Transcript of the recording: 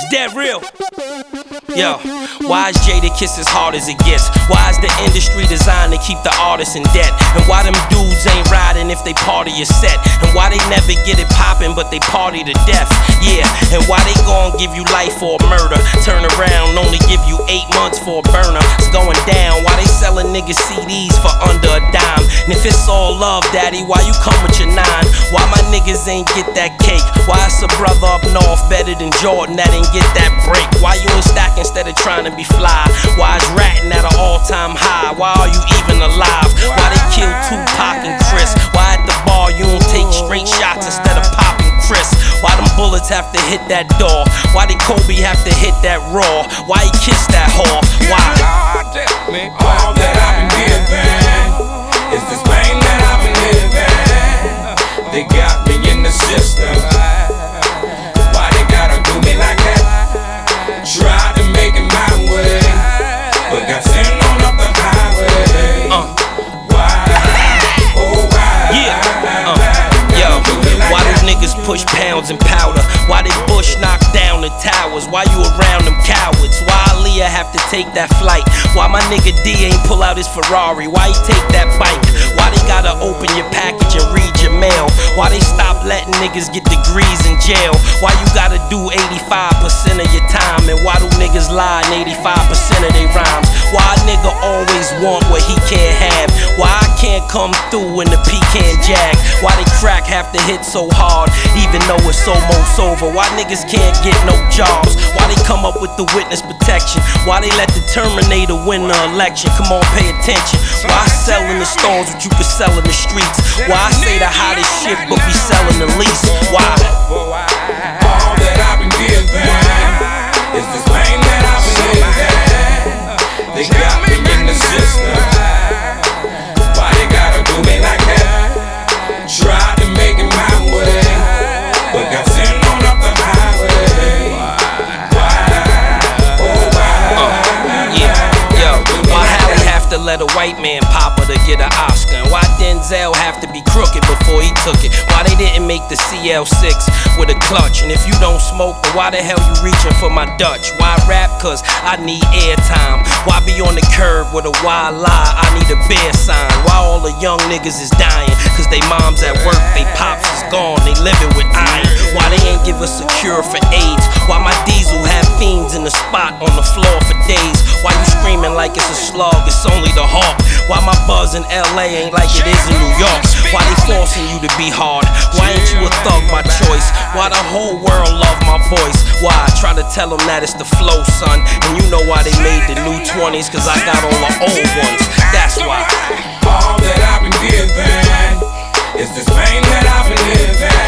dead real. Yo, why is Jada Kiss as hard as it gets? Why is the industry designed to keep the artists in debt? And why them dudes ain't riding if they party your set? And why they never get it poppin' but they party to death? Yeah, and why they gon' give you life for a murder? Turn around, only give you 8 months for a burner. It's going down, why they sellin' niggas CDs for under a dime? And if it's all love, daddy, why you come with your 9? Why my niggas ain't get that cake? Why it's a brother up north better than Jordan that ain't get that break? Why you ain't stack instead of trying to be fly? Why is ratting at an all-time high? Why are you even alive? Why they kill Tupac and Chris? Why at the bar you don't take straight shots instead of popping Chris? Why them bullets have to hit that door? Why did Kobe have to hit that Raw? Why he kissed that whore? Why? All that I've been giving is this pain that I've been living. They got me in the system. Why they gotta do me like that? Tried to make it my way, but got sent on up the highway. Why? Oh why? Yeah. Yo, why those niggas push pounds and powder? Why they Bush knock down the towers? Why you around them cowards? Why Aaliyah have to take that flight? Why my nigga D ain't pull out his Ferrari? Why he take that bike? Why they gotta open your package and read your mail? Why they stop letting niggas get degrees in jail? Why you gotta do 85% of your time? And why do niggas lie in 85% of their rhymes? Why a nigga always want what he can't have? Why I can't come through in the pecan jag? Why they crack have to hit so hard even though it's almost over? Why niggas can't get no jobs? Why they come up with the witness protection? Why they let the Terminator win the election? Come on, pay attention. Why I sell in the stores what you can sell in the streets? Why I say the hottest shit but be selling the least? Why? All that I've been giving is this pain that I've been living. They got me in the system. Why they gotta do me like that? Tried to make it my way, but got sent on up the highway. Why? Oh why? Yeah, yo, why Halle have to let a white man pop her to get an Oscar? And why Denzel have to be crooked before he took it? Why they didn't make the CL6 with a clutch? And if you don't smoke, then why the hell you reaching for my Dutch? Why rap? Cause I need airtime. Why be on the curb with a wild lie? I need a bear sign. Why all the young niggas is dying? Cause they moms at work, they pops is gone, they living with iron. Why they ain't give us a cure for AIDS? Why my diesel have fiends in the spot on the floor for days? Why you screaming like it's a slug, it's only the hawk? Why my buzz in LA ain't like it is in New York? Why they forcing you to be hard? Why ain't you a thug by choice? Why the whole world love my voice? Why I try to tell them that it's the flow, son? And you know why they made the new 20s? Cause I got all the old ones, that's why. All that I've been giving is this pain that I've been living.